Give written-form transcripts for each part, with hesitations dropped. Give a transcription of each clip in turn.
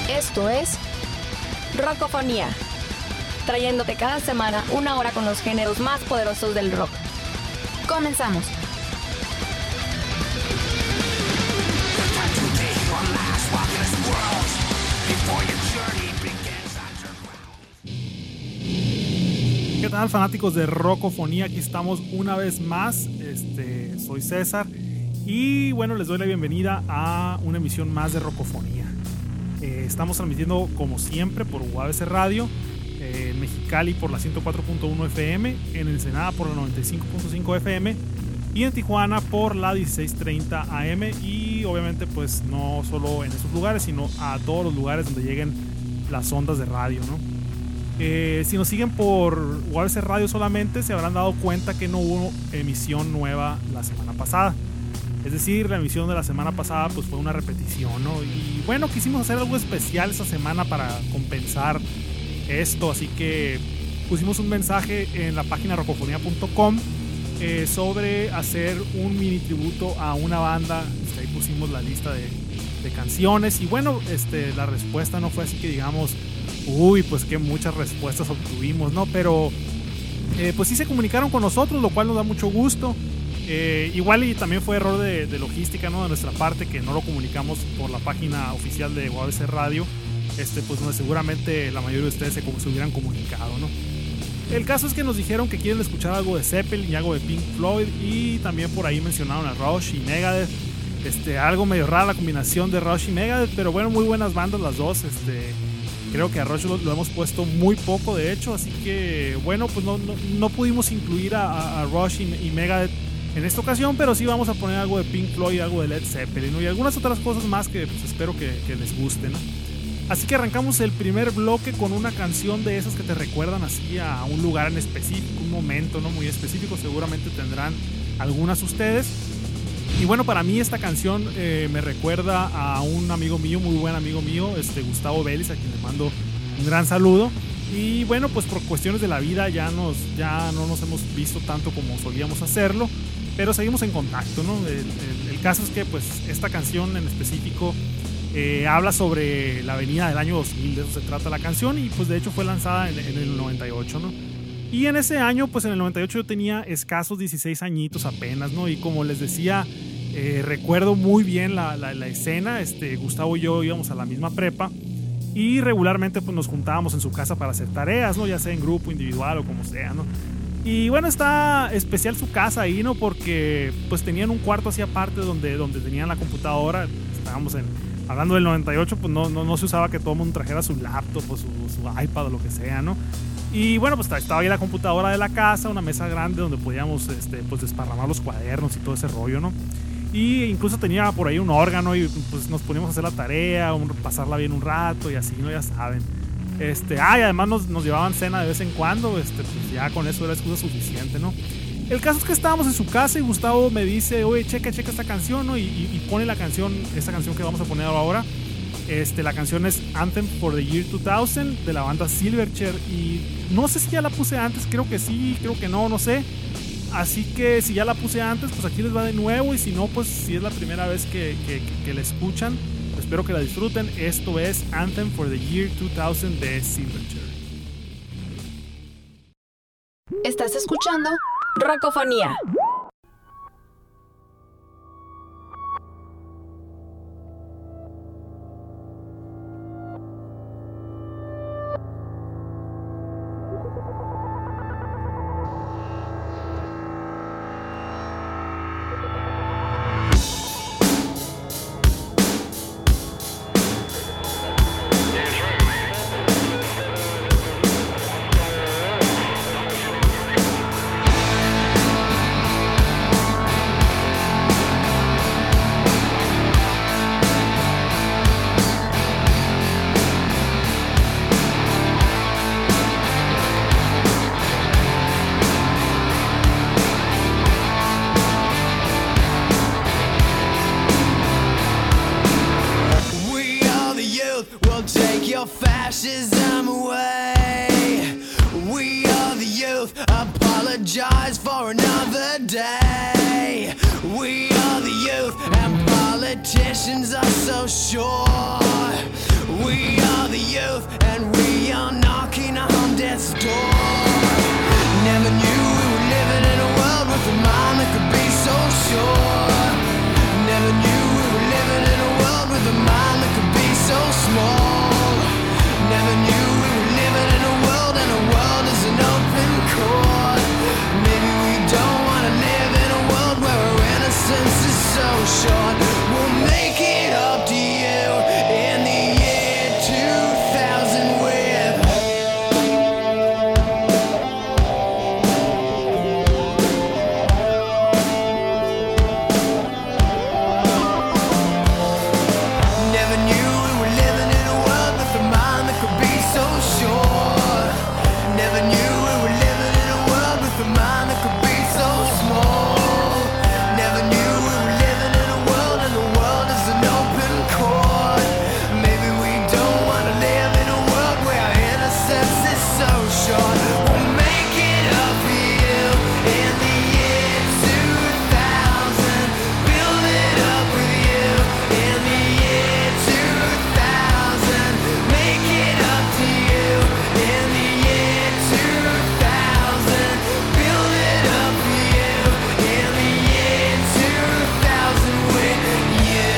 Esto es Rockofonía, trayéndote cada semana una hora con los géneros más poderosos del rock. Comenzamos. ¿Qué tal, fanáticos de Rockofonía? Aquí estamos una vez más. Soy César y bueno, les doy la bienvenida a una emisión más de Rockofonía. Estamos transmitiendo como siempre por UABC Radio, en Mexicali por la 104.1 FM, en Ensenada por la 95.5 FM y en Tijuana por la 1630 AM, y obviamente pues no solo en esos lugares, sino a todos los lugares donde lleguen las ondas de radio, ¿no? Si nos siguen por UABC Radio solamente, se habrán dado cuenta que no hubo emisión nueva la semana pasada. Es decir, la emisión de la semana pasada pues fue una repetición, ¿no? Y bueno, quisimos hacer algo especial esta semana para compensar esto, así que pusimos un mensaje en la página rockofonía.com sobre hacer un mini tributo a una banda. Ahí pusimos la lista de canciones y bueno, la respuesta no fue así que digamos, uy, pues que muchas respuestas obtuvimos, ¿no? Pero pues sí se comunicaron con nosotros, lo cual nos da mucho gusto. Igual y también fue error de logística, ¿no? De nuestra parte, que no lo comunicamos por la página oficial de UABC Radio, pues donde seguramente la mayoría de ustedes se hubieran comunicado, ¿no? El caso es que nos dijeron que quieren escuchar algo de Zeppelin y algo de Pink Floyd, y también por ahí mencionaron a Rush y Megadeth. Algo medio rara la combinación de Rush y Megadeth, pero bueno, muy buenas bandas las dos. Creo que a Rush lo hemos puesto muy poco, de hecho, así que bueno, pues no pudimos incluir a Rush y Megadeth en esta ocasión, pero sí vamos a poner algo de Pink Floyd, algo de Led Zeppelin, ¿no? Y algunas otras cosas más que pues, espero que les gusten, ¿no? Así que arrancamos el primer bloque con una canción de esas que te recuerdan así a un lugar en específico, un momento, ¿no? Muy específico, seguramente tendrán algunas ustedes. Y bueno, para mí esta canción me recuerda a un amigo mío, muy buen amigo mío, Gustavo Vélez, a quien le mando un gran saludo. Y bueno, pues por cuestiones de la vida ya no nos hemos visto tanto como solíamos hacerlo, pero seguimos en contacto, ¿no? El caso es que pues esta canción en específico habla sobre la avenida del año 2000, de eso se trata la canción, y pues de hecho fue lanzada en el 98, ¿no? Y en ese año, pues en el 98 yo tenía escasos 16 añitos apenas, ¿no? Y como les decía, recuerdo muy bien la escena. Gustavo y yo íbamos a la misma prepa y regularmente pues nos juntábamos en su casa para hacer tareas, ¿no? Ya sea en grupo, individual o como sea, ¿no? Y bueno, está especial su casa ahí, ¿no? Porque pues tenían un cuarto así aparte donde tenían la computadora. Estábamos hablando del 98, pues no se usaba que todo el mundo trajera su laptop o su iPad o lo que sea, ¿no? Y bueno, pues estaba ahí la computadora de la casa, una mesa grande donde podíamos pues desparramar los cuadernos y todo ese rollo, ¿no? Y incluso tenía por ahí un órgano y pues nos poníamos a hacer la tarea, pasarla bien un rato y así, ¿no? Ya saben. Y además nos llevaban cena de vez en cuando, pues ya con eso era excusa suficiente, ¿no? El caso es que estábamos en su casa y Gustavo me dice, oye, checa esta canción, ¿no? Y pone esta canción que vamos a poner ahora. La canción es Anthem for the Year 2000 de la banda Silverchair, y no sé si ya la puse antes, creo que sí, creo que no sé. Así que si ya la puse antes, pues aquí les va de nuevo, y si no, pues si es la primera vez que la escuchan, pues espero que la disfruten. Esto es Anthem for the Year 2000 de Silverchair. Estás escuchando Rockofonía. fascism away. We are the youth, apologize for another day. We are the youth, and politicians are so sure. We death's door. Never knew we were living in a world with a mind that could be so sure. Never knew we were living in a world with a mind that could be so small. Never knew we were living in a world and a world is an open court. Maybe we don't want to live in a world where our innocence is so short. We'll make it up to you in the year 2000 with never knew we were living in a world with a mind that could be so sure. Never knew we were living in a world with a mind that could be so small. Never knew we were living in a world and the world is an open court. Maybe we don't want to live in a world where our innocence is so short. We'll make it up for you in the year 2000. Build it up with you in the year 2000. Make it up to you in the year 2000. Build it up for you in the year 2000 with you.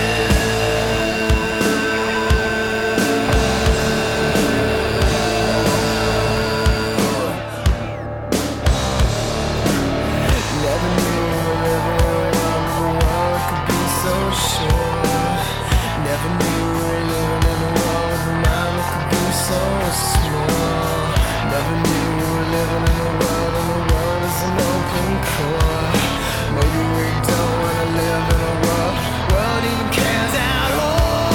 Never knew we were living in a world where the world could be so sure. Never knew we were living in a world where the mind could be so small. Never knew we were living in a world and the world is an open court. Maybe we don't want to live in a world even cares at all.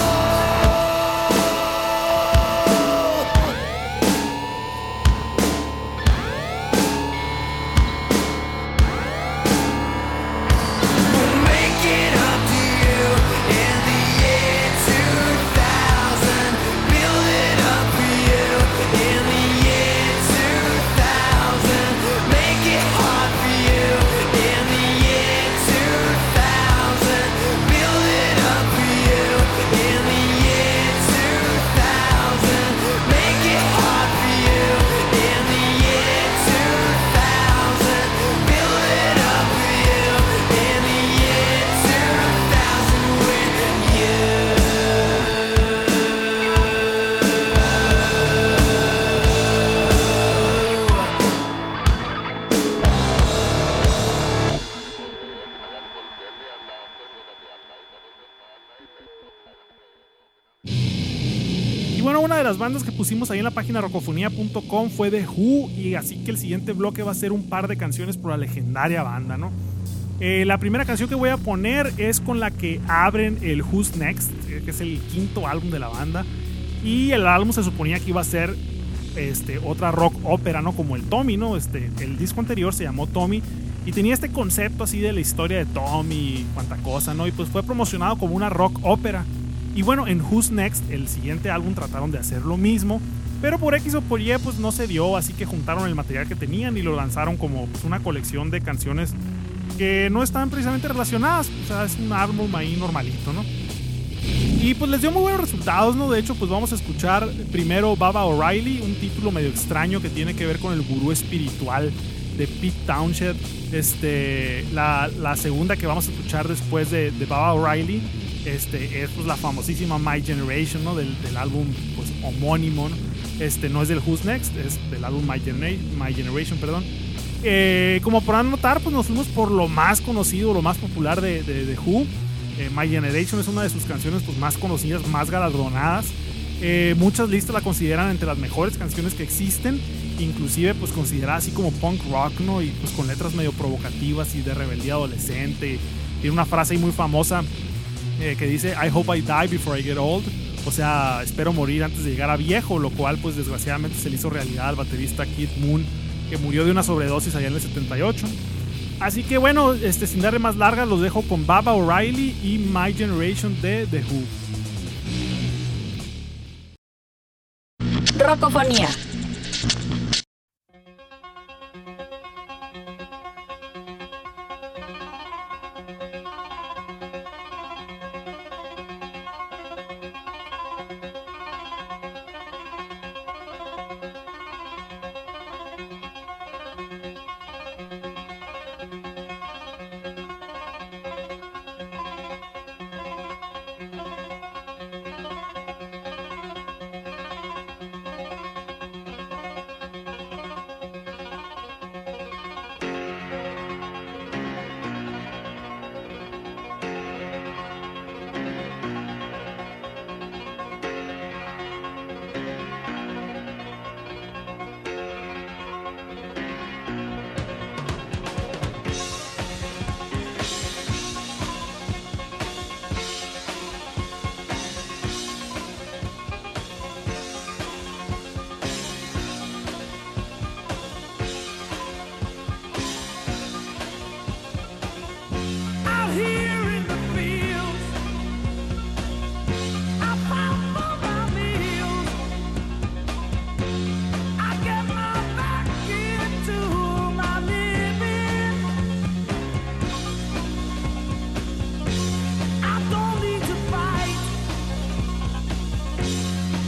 We'll make it up to you in the year 2000. Build it up for you in the year 2000. Make it hard for you in the year 2000. Build it up for you in the year 2000. Make it hard for you in the year 2000. Build it up for you in the year 2000 with you. Y bueno, una de las bandas que pusimos ahí en la página rocofonía.com fue The Who, y así que el siguiente bloque va a ser un par de canciones por la legendaria banda, ¿no? La primera canción que voy a poner es con la que abren el Who's Next, que es el quinto álbum de la banda, y el álbum se suponía que iba a ser otra rock ópera, ¿no? Como el Tommy, ¿no? El disco anterior se llamó Tommy y tenía este concepto así de la historia de Tommy y cuanta cosa, ¿no? Y pues fue promocionado como una rock ópera. Y bueno, en Who's Next, el siguiente álbum, trataron de hacer lo mismo, pero por X o por Y pues no se dio, así que juntaron el material que tenían y lo lanzaron como pues, una colección de canciones que no están precisamente relacionadas, o sea, es un álbum ahí normalito, ¿no? Y pues les dio muy buenos resultados, ¿no? De hecho, pues vamos a escuchar primero Baba O'Riley, un título medio extraño que tiene que ver con el gurú espiritual de Pete Townshend. La segunda que vamos a escuchar después de Baba O'Riley es pues la famosísima My Generation, ¿no? Del álbum pues homónimo, ¿no? No es del Who's Next, es del álbum My Generation, perdón. Como podrán notar, pues nos fuimos por lo más conocido, lo más popular de Who. My Generation es una de sus canciones pues, más conocidas, más galardonadas. Muchas listas la consideran entre las mejores canciones que existen, inclusive pues considerada así como punk rock, ¿no? Y pues con letras medio provocativas y de rebeldía adolescente. Tiene una frase ahí muy famosa que dice I hope I die before I get old, o sea, espero morir antes de llegar a viejo, lo cual pues desgraciadamente se le hizo realidad al baterista Keith Moon, que murió de una sobredosis allá en el 78. Así que bueno, sin darle más largas, los dejo con Baba O'Riley y My Generation de The Who. Rocofonía.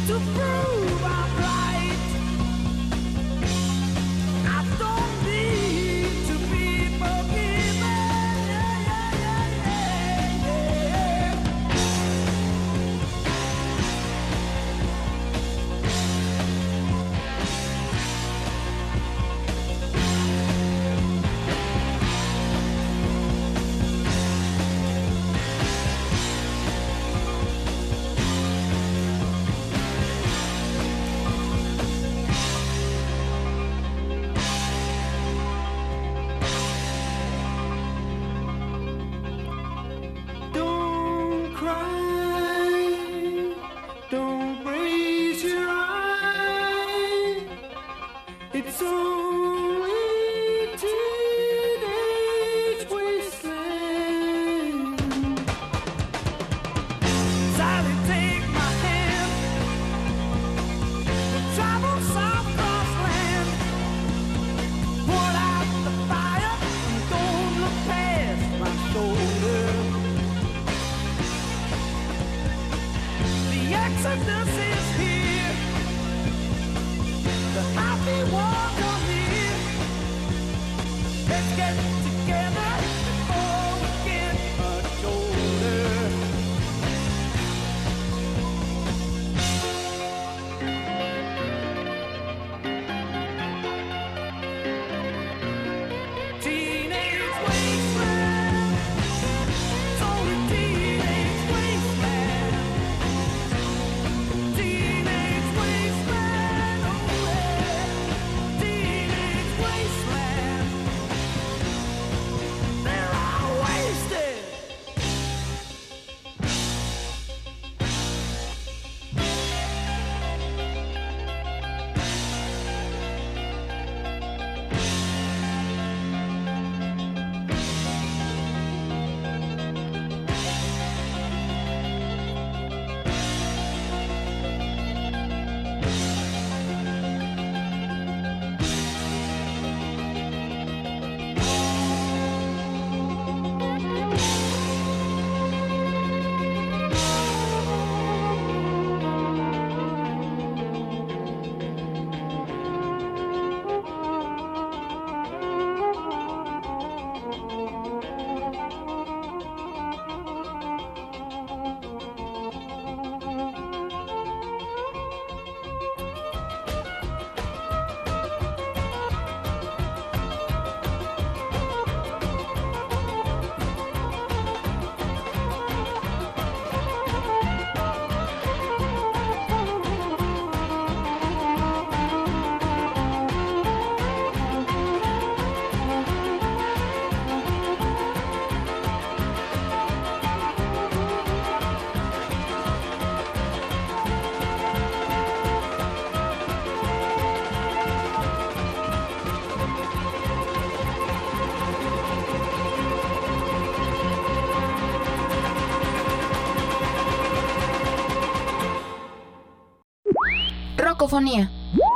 Rocofonía.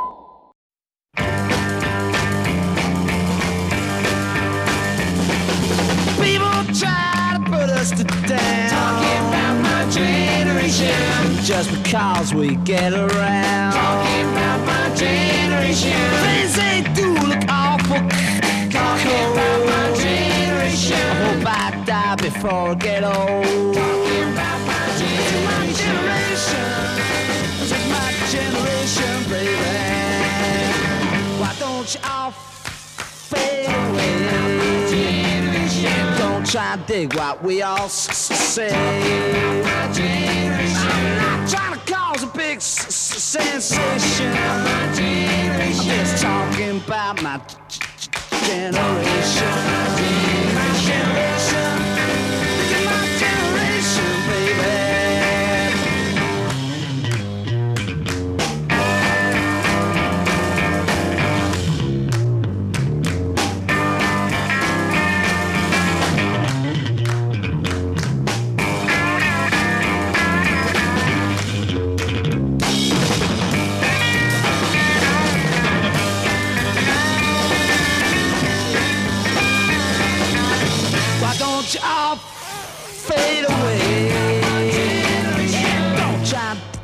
People try to put us to down, talking about my generation, just because we get around, talking about my generation. Things they do look awful, talking about my generation. I hope I die before I get old, talking about my generation. This is my generation, baby. Why don't you all fade away? Don't try and dig what we all say. I'm not trying to cause a big sensation. I'm just talking about my generation. My generation. This is my generation, baby.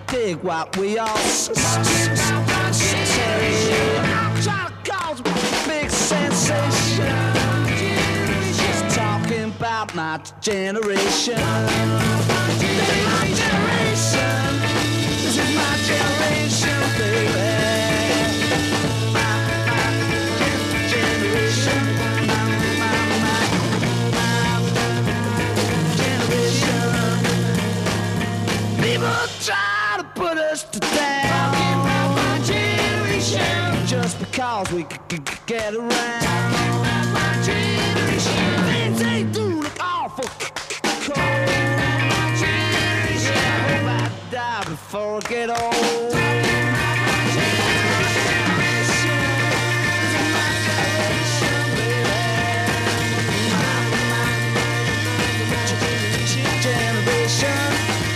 dig what we all say. Try to cause a big sensation. Just talking about my generation. This is my generation. This is my generation, baby. Try to put us to down. Talking about my generation. Just because we could get around. Talking about my generation. Things they do look awful cold. My generation. I hope I die before I get old. Talking about my generation. This is my generation, baby. My generation.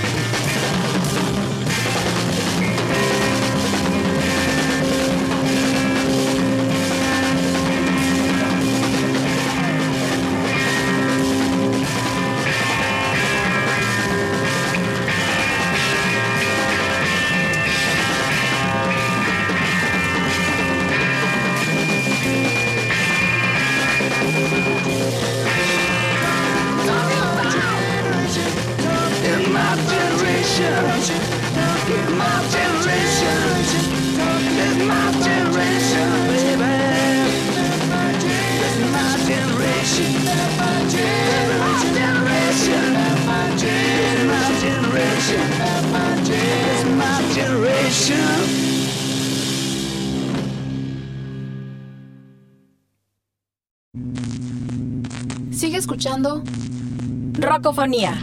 Sigue escuchando Rocofonía.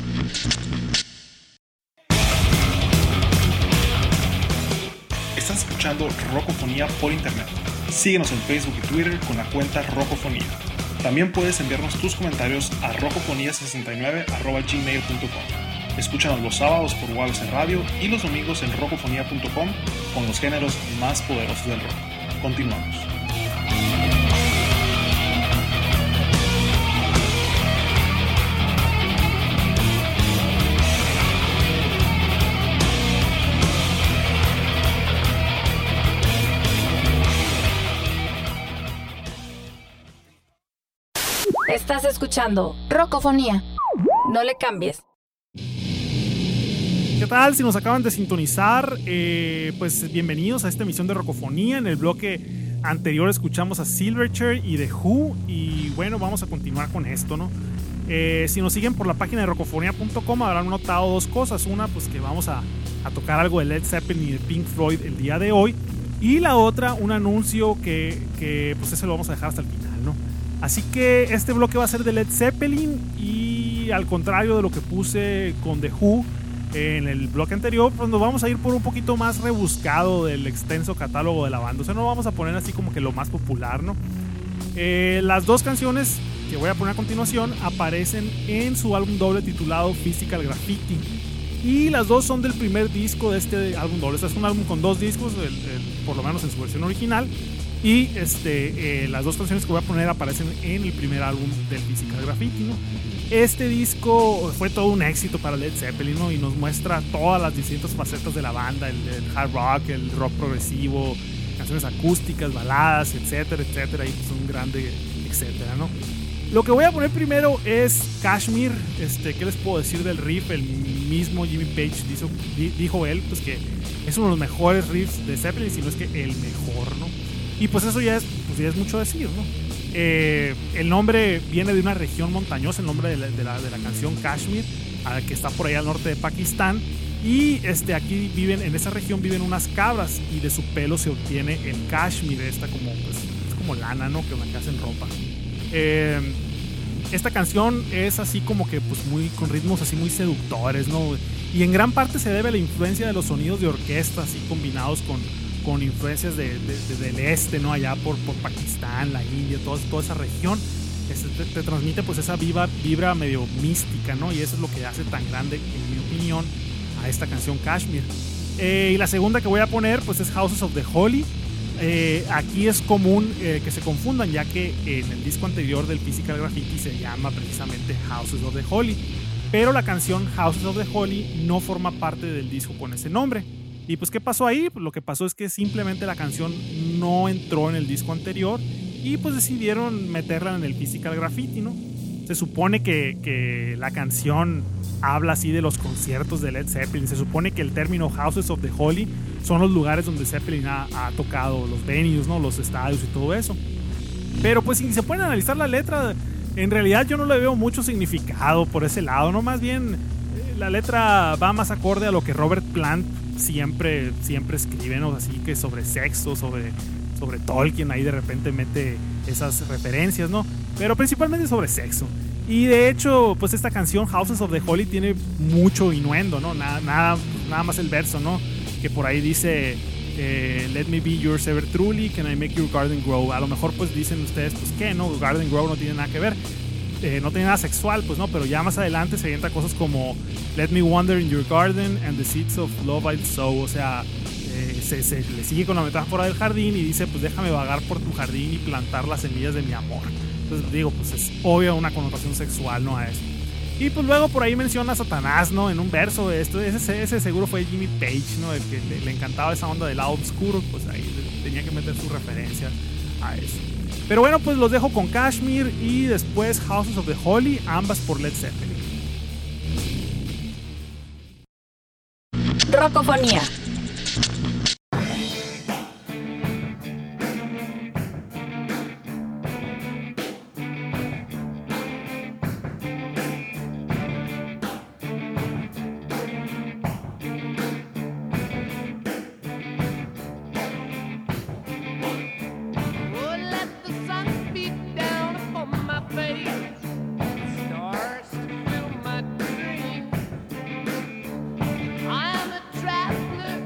Estás escuchando Rocofonía por internet. Síguenos en Facebook y Twitter con la cuenta Rocofonía. También puedes enviarnos tus comentarios a rocofonía69@gmail.com. Escúchanos los sábados por Waves en Radio y los domingos en rocofonía.com con los géneros más poderosos del rock. Continuamos. Estás escuchando Rocofonía. No le cambies. ¿Qué tal? Si nos acaban de sintonizar, pues bienvenidos a esta emisión de Rocofonía. En el bloque anterior escuchamos a Silverchair y The Who. Y bueno, vamos a continuar con esto, ¿no? Si nos siguen por la página de rocofonía.com habrán notado dos cosas. Una, pues que vamos a tocar algo de Led Zeppelin y de Pink Floyd el día de hoy. Y la otra, un anuncio que pues ese lo vamos a dejar hasta el final, ¿no? Así que este bloque va a ser de Led Zeppelin y al contrario de lo que puse con The Who en el bloque anterior, pues nos vamos a ir por un poquito más rebuscado del extenso catálogo de la banda. O sea, no vamos a poner así como que lo más popular, ¿no? Las dos canciones que voy a poner a continuación aparecen en su álbum doble titulado Physical Graffiti. Y las dos son del primer disco de este álbum doble. Este es un álbum con dos discos, por lo menos en su versión original. Y las dos canciones que voy a poner aparecen en el primer álbum del Physical Graffiti, ¿no? Este disco fue todo un éxito para Led Zeppelin, ¿no? Y nos muestra todas las distintas facetas de la banda, el hard rock, el rock progresivo, canciones acústicas, baladas, etcétera, etcétera, y pues un grande, etcétera, ¿no? Lo que voy a poner primero es Kashmir. ¿Qué les puedo decir del riff? El mismo Jimmy Page dijo él, pues que es uno de los mejores riffs de Zeppelin, si no es que el mejor, ¿no? Y pues eso ya es mucho decir, ¿no? El nombre viene de una región montañosa, el nombre de la canción Kashmir, que está por ahí al norte de Pakistán. Y aquí en esa región viven unas cabras y de su pelo se obtiene el Kashmir, es como lana, ¿no? Que hacen ropa. Esta canción es así como que pues con ritmos así muy seductores, ¿no? Y en gran parte se debe a la influencia de los sonidos de orquesta, así combinados con influencias del este, ¿no? Allá por Pakistán, la India, toda esa región. Te transmite pues esa vibra medio mística, ¿no? Y eso es lo que hace tan grande, en mi opinión, a esta canción Kashmir. Y la segunda que voy a poner pues es Houses of the Holy. Aquí es común que se confundan, ya que en el disco anterior del Physical Graffiti se llama precisamente Houses of the Holy. pero la canción Houses of the Holy no forma parte del disco con ese nombre. Y pues, ¿qué pasó ahí? Pues lo que pasó es que simplemente la canción no entró en el disco anterior y pues decidieron meterla en el Physical Graffiti, ¿no? Se supone que la canción habla así de los conciertos de Led Zeppelin. Se supone que el término Houses of the Holy son los lugares donde Zeppelin ha tocado, los venues, ¿no? Los estadios y todo eso. Pero pues si se pueden analizar la letra, en realidad yo no le veo mucho significado por ese lado, ¿no? Más bien la letra va más acorde a lo que Robert Plant siempre escribe, ¿no? Así que sobre sexo, sobre Tolkien, ahí de repente mete esas referencias, ¿no? Pero principalmente sobre sexo. Y de hecho, pues esta canción Houses of the Holy tiene mucho innuendo, ¿no? Nada más el verso, ¿no? Que por ahí dice let me be yours ever truly, can I make your garden grow. A lo mejor pues dicen ustedes, pues qué, ¿no? Garden grow no tiene nada que ver, no tiene nada sexual, pues no, pero ya más adelante se avienta cosas como let me wander in your garden and the seeds of love I'll sow. O sea, se le sigue con la metáfora del jardín y dice, pues déjame vagar por tu jardín y plantar las semillas de mi amor. Entonces digo, pues es obvio una connotación sexual, ¿no? A eso. Y pues luego por ahí menciona a Satanás, ¿no? En un verso. Ese seguro fue Jimmy Page, ¿no? El que le encantaba esa onda del lado oscuro. Pues ahí tenía que meter su referencia a eso. Pero bueno, pues los dejo con Kashmir y después Houses of the Holy, ambas por Led Zeppelin. Rocofonía. Traveler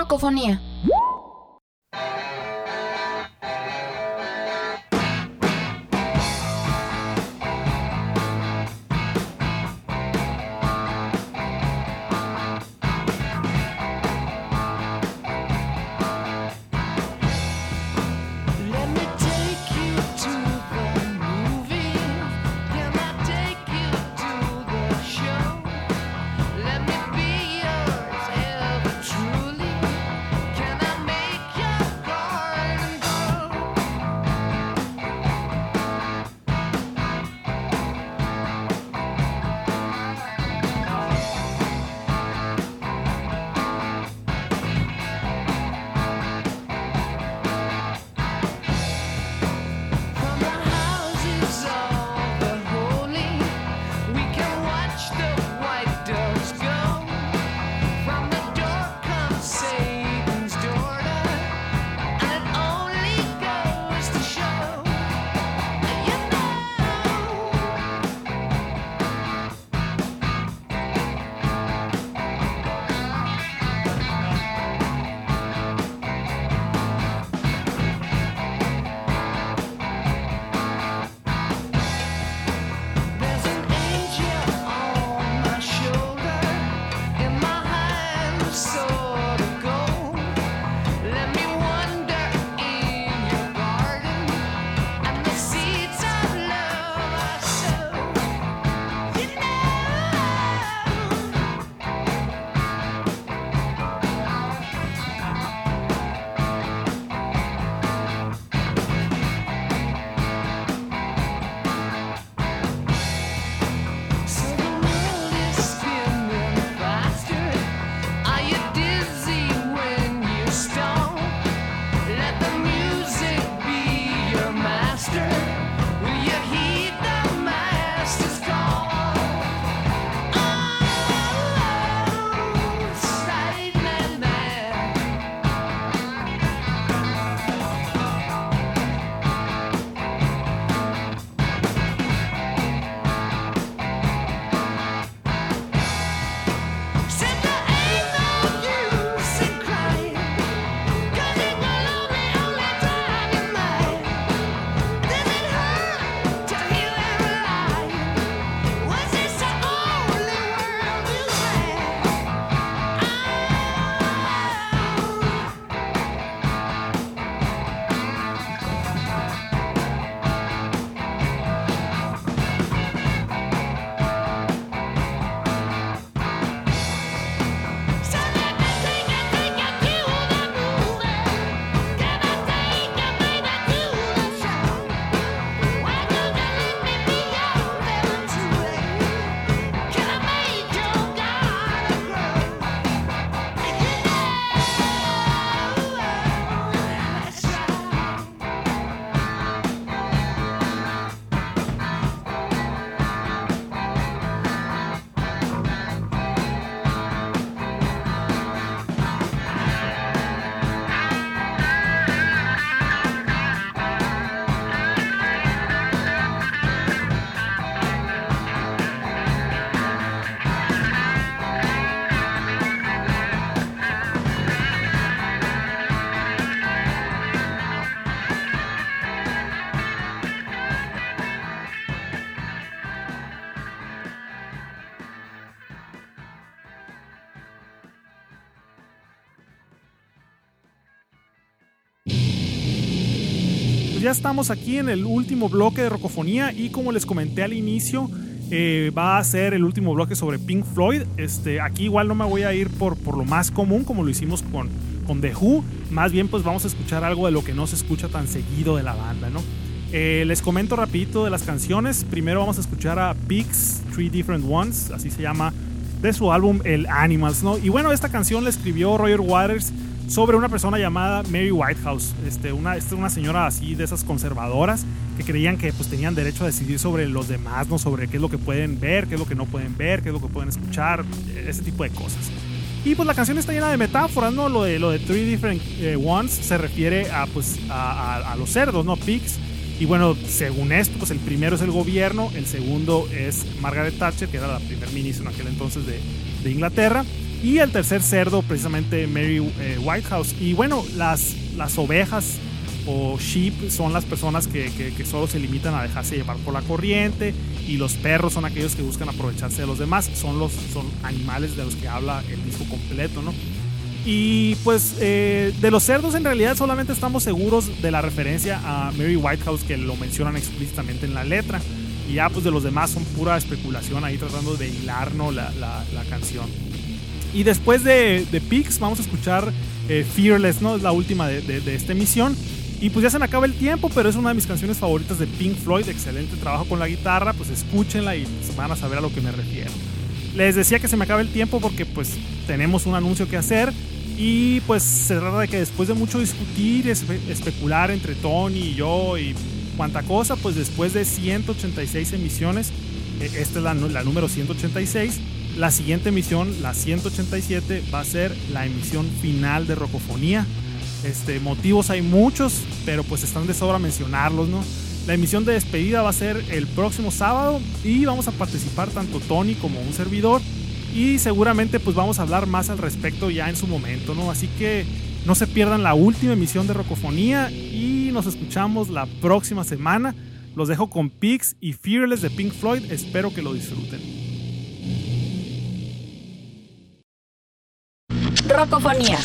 Rocofonía. Ya estamos aquí en el último bloque de Rocofonía y como les comenté al inicio, va a ser el último bloque sobre Pink Floyd. Aquí igual no me voy a ir por lo más común como lo hicimos con The Who. Más bien pues vamos a escuchar algo de lo que no se escucha tan seguido de la banda, ¿no? Les comento rapidito de las canciones. Primero vamos a escuchar a Pigs, Three Different Ones, así se llama, de su álbum El Animals, ¿no? Y bueno, esta canción la escribió Roger Waters sobre una persona llamada Mary Whitehouse, una señora así de esas conservadoras que creían que pues tenían derecho a decidir sobre los demás, ¿no? Sobre qué es lo que pueden ver, qué es lo que no pueden ver, qué es lo que pueden escuchar, ese tipo de cosas. Y pues la canción está llena de metáforas, ¿no? Lo de Three Different Ones se refiere a los cerdos, ¿no? Pigs. Y bueno, según esto, pues el primero es el gobierno, el segundo es Margaret Thatcher, que era la primer ministra en aquel entonces de Inglaterra. Y el tercer cerdo, precisamente Mary Whitehouse. Y bueno, las ovejas o sheep son las personas que solo se limitan a dejarse llevar por la corriente, y los perros son aquellos que buscan aprovecharse de los demás. Son animales de los que habla el disco completo, ¿no? Y pues de los cerdos en realidad solamente estamos seguros de la referencia a Mary Whitehouse, que lo mencionan explícitamente en la letra, y ya pues de los demás son pura especulación ahí tratando de hilar, ¿no?, la canción. Y después de Pigs vamos a escuchar Fearless, ¿no? Es la última de esta emisión. Y pues ya se me acaba el tiempo, pero es una de mis canciones favoritas de Pink Floyd. Excelente trabajo con la guitarra, pues escúchenla y van a saber a lo que me refiero. Les decía que se me acaba el tiempo porque pues tenemos un anuncio que hacer. Y pues se trata de que después de mucho discutir, especular entre Tony y yo y cuánta cosa, pues después de 186 emisiones, esta es la número 186, la siguiente emisión, la 187, va a ser la emisión final de Rocofonía. Motivos hay muchos, pero pues están de sobra mencionarlos, ¿no? La emisión de despedida va a ser el próximo sábado y vamos a participar tanto Tony como un servidor, y seguramente pues vamos a hablar más al respecto ya en su momento, ¿no? Así que no se pierdan la última emisión de Rocofonía y nos escuchamos la próxima semana. Los dejo con Pigs y Fearless de Pink Floyd. Espero que lo disfruten. Rocofonía.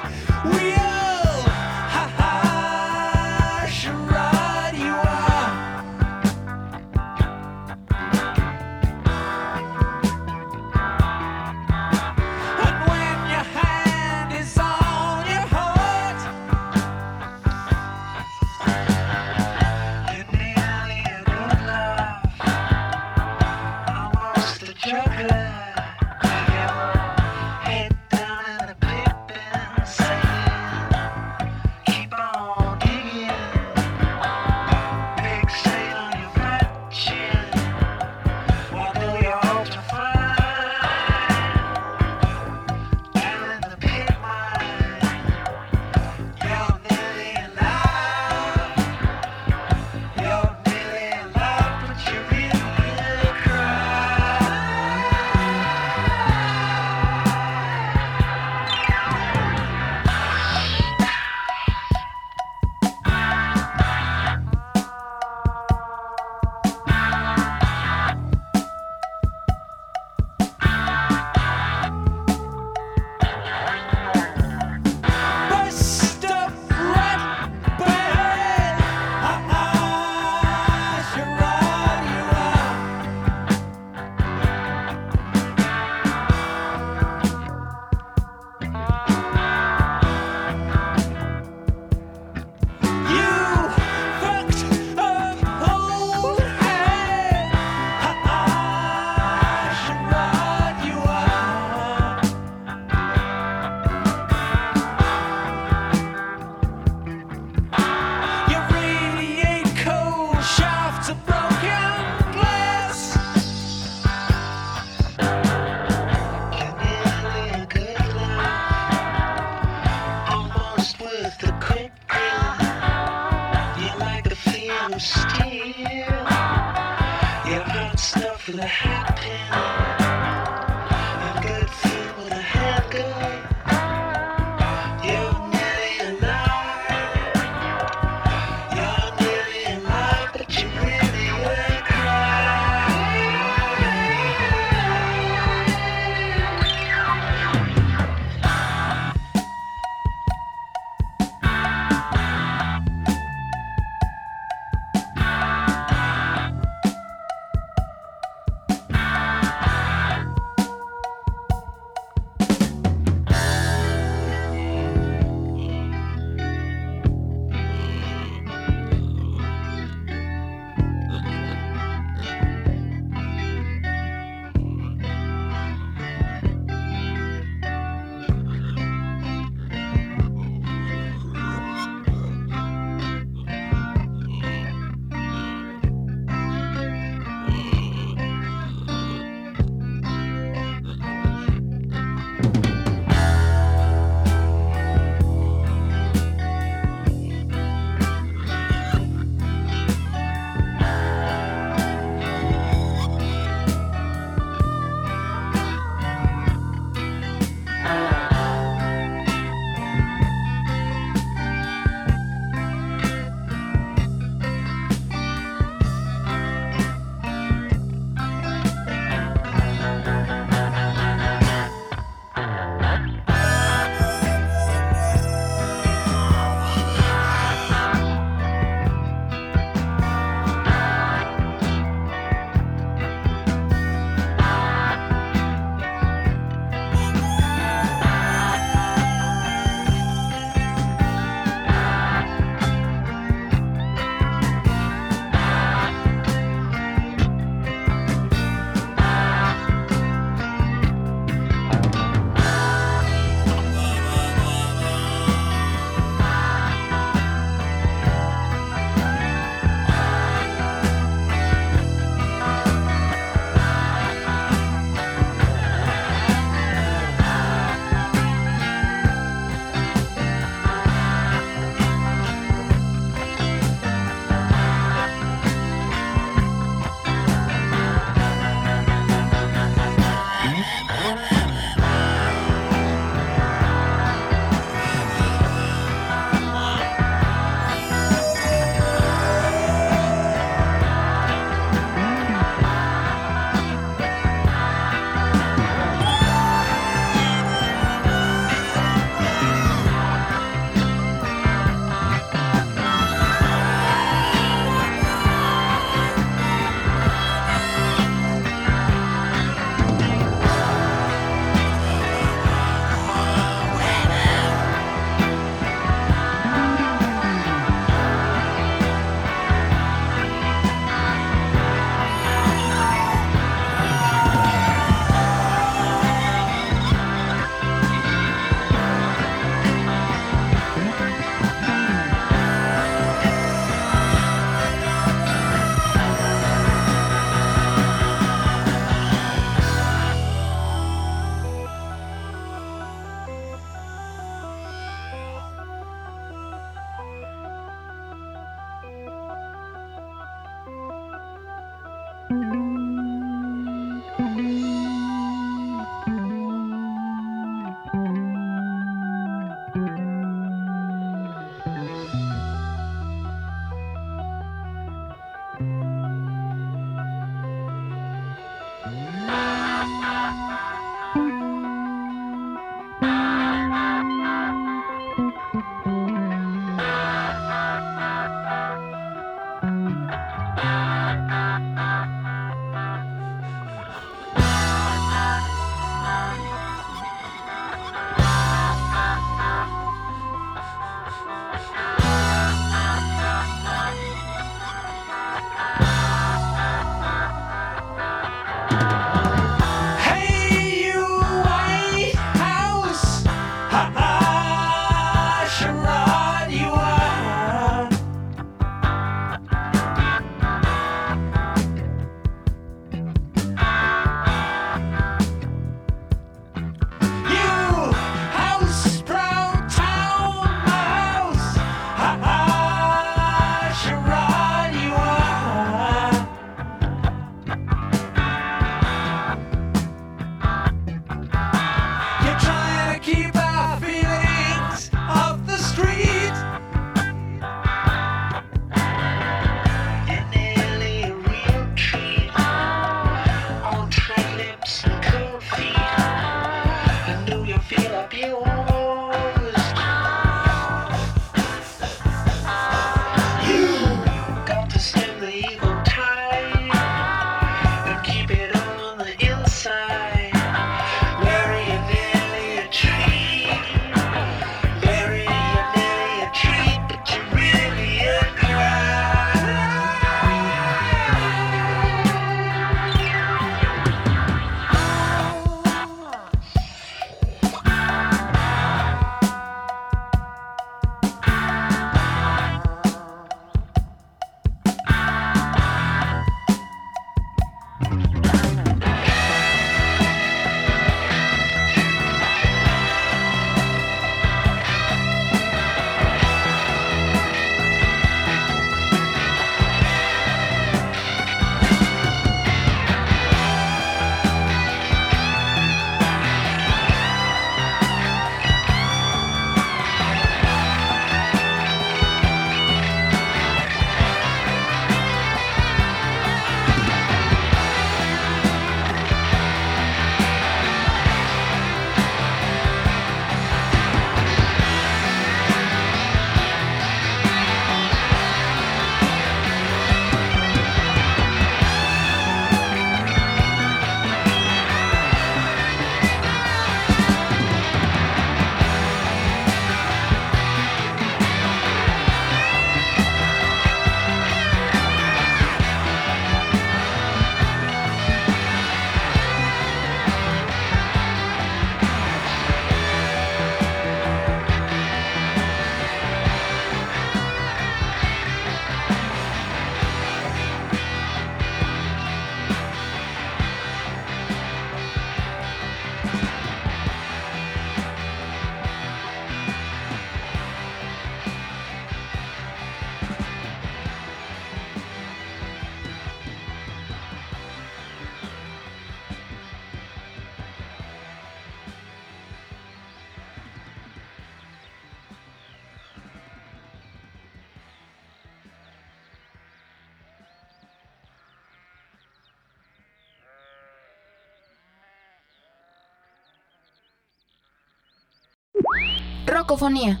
Rocofonía.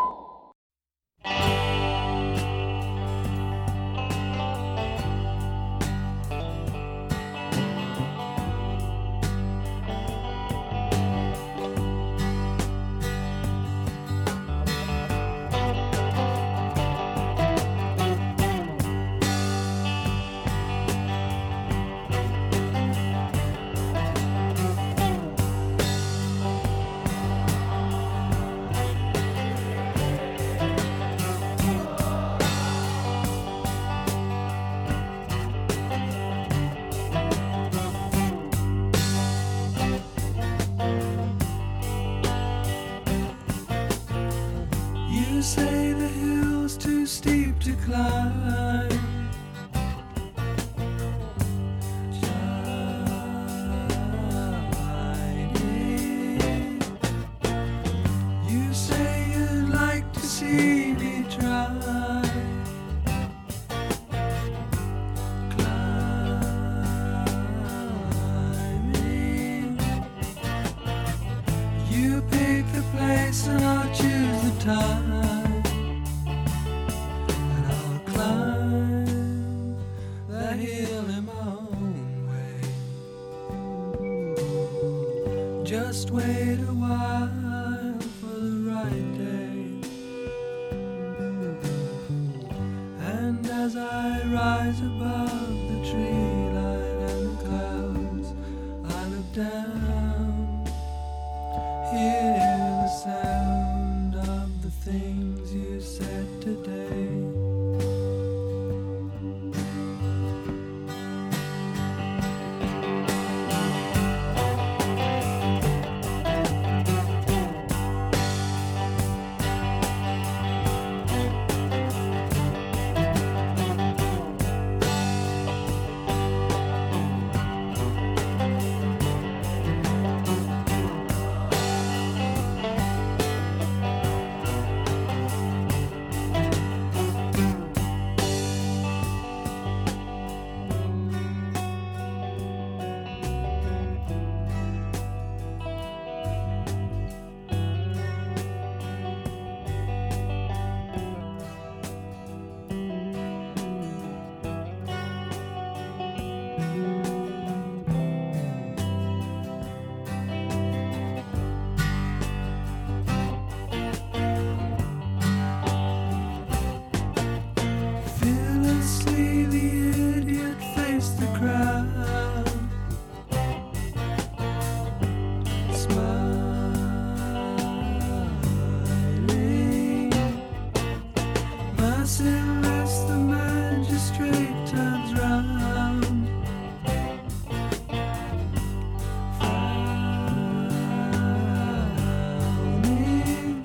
You say the hill's too steep to climb. Shining. You say you'd like to see me try. Climbing. You pick the place and I'll choose the time. And I'll climb that hill in my own way. Just wait a while for the right day. And as I rise above the tree line and the clouds, I look down, hear the sound of the things you said today. Fearlessly the idiot faced the crowd, smiling. Merciless the magistrate turns round, frowning.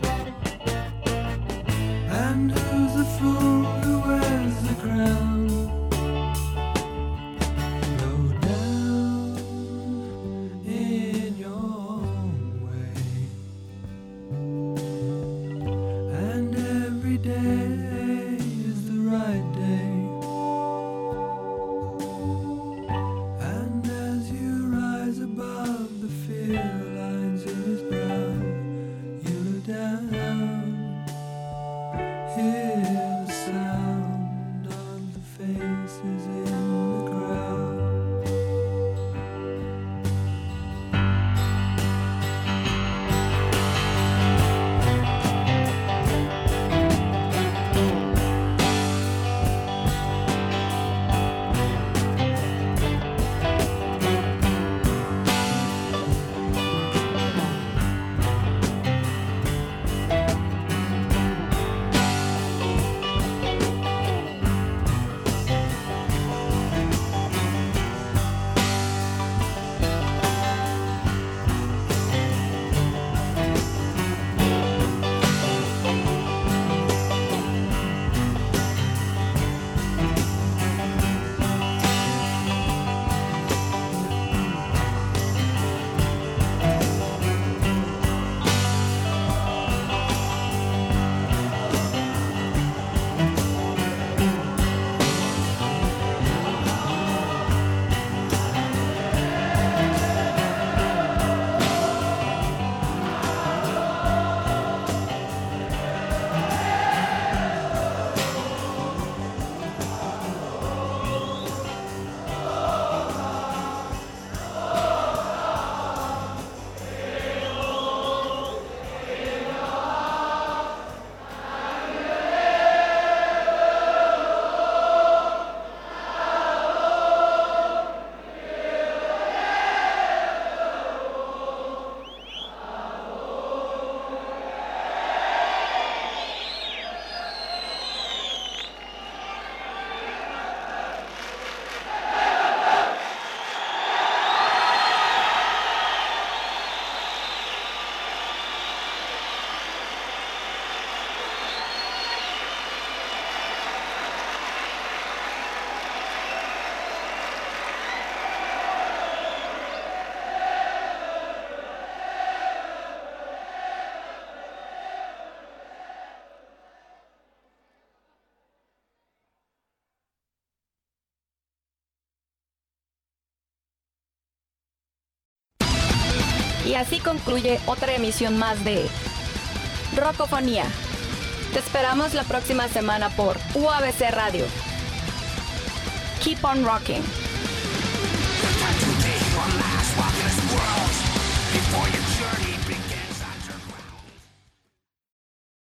And who's the fool who wears the crown? Go down in your own way. And every day is the right day. And as you rise above the fear lines in his brow, you look down, hear the Y así concluye otra emisión más de Rocofonía. Te esperamos la próxima semana por UABC Radio. Keep on rocking. One last walk in this world before your journey